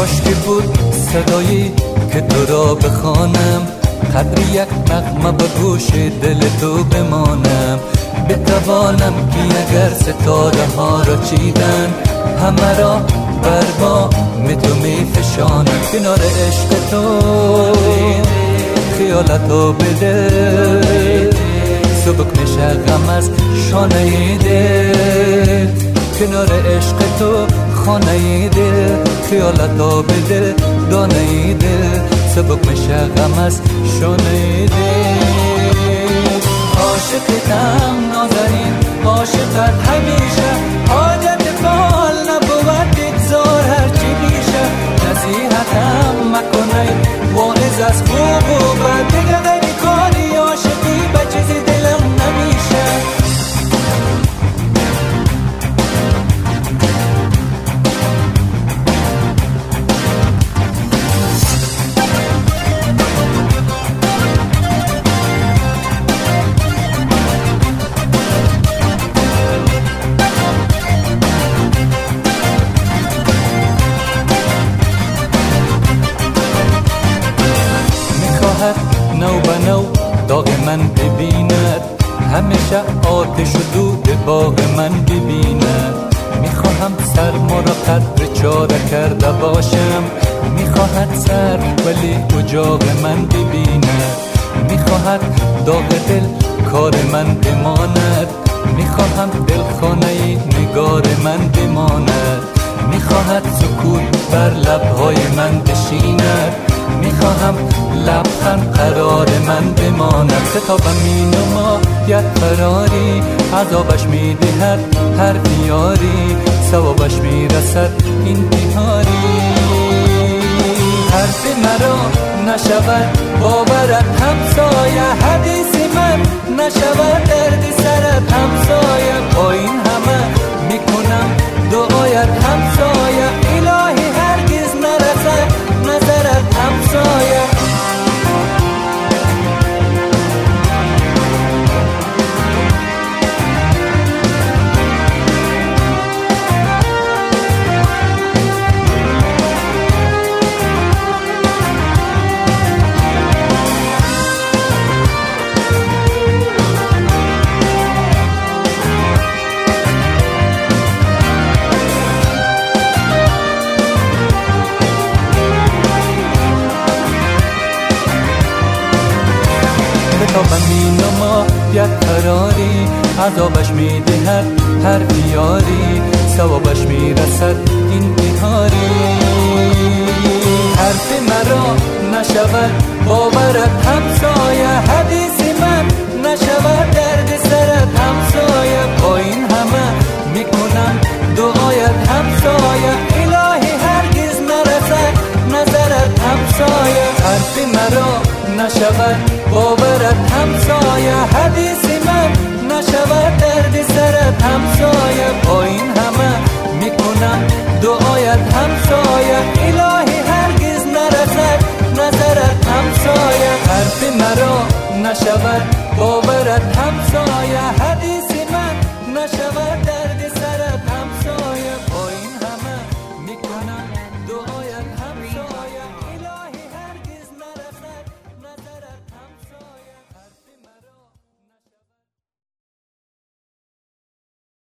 کاش که بود صدایی که تو را بخوانم، قدر یک نغمه به گوش دل تو بمانم. بتوانم که اگر ستاره ها را چیدن، همه را بر بام تو می فشانم. کنار عشق تو خیالتو بده، سبک میشه غم از شانه دل. کنار عشق تو خانه دل، خیالتو بده دانه دل، سبک میشه غم از شانه دل. عاشقتم نازنین، عاشقت همیشه، حاجت فال نبود بگذار هرچی میشه. نصیحتم مکنه واعظ از خوب و بد، دیگه غیر کاری عاشقی به چیزی دلم نمیشه. نو به نو داغ من ببیند، همیشه آتش و دود باغ من ببیند. میخواهم سرما را قدر چاره کرده باشم، میخواهد سر ولی اجاق من ببیند. میخواهد داغ دل کار من بماند، میخواهم دلخانه نگار من بماند. میخواهد سکوت بر لبهای من بشیند، میخواهم لبخند قرار من بماند. کتابم مینما یک فراری، عذابش میدهد هر بیاری، ثوابش میرسد انتحاری. حرف مرا نشود باورت همسایه، حدیث من نشود درد سرت همسایه. با این همه میکنم دعایت همسایه، الهی هرگز نرسد نظرت همسایه. کتابم مینما یک قراری، عذابش میدهد هر بیاری، ثوابش میرسد انتحاری. حرف مرا نشود باورت همسایه، حدیث من نشود درد سرت همسایه. با این همه میکنم دعایت همسایه، الهی هرگز نرسد نظرت همسایه. حرف مرا نشود باورت همسایه، حدیث من نشود درد سرت همسایه. با این همه میکنم دعایت همسایه، الهی هرگز نرسد نظرت همسایه. حرف مرا نشود باورت همسایه، حدیث من نشود درد سرت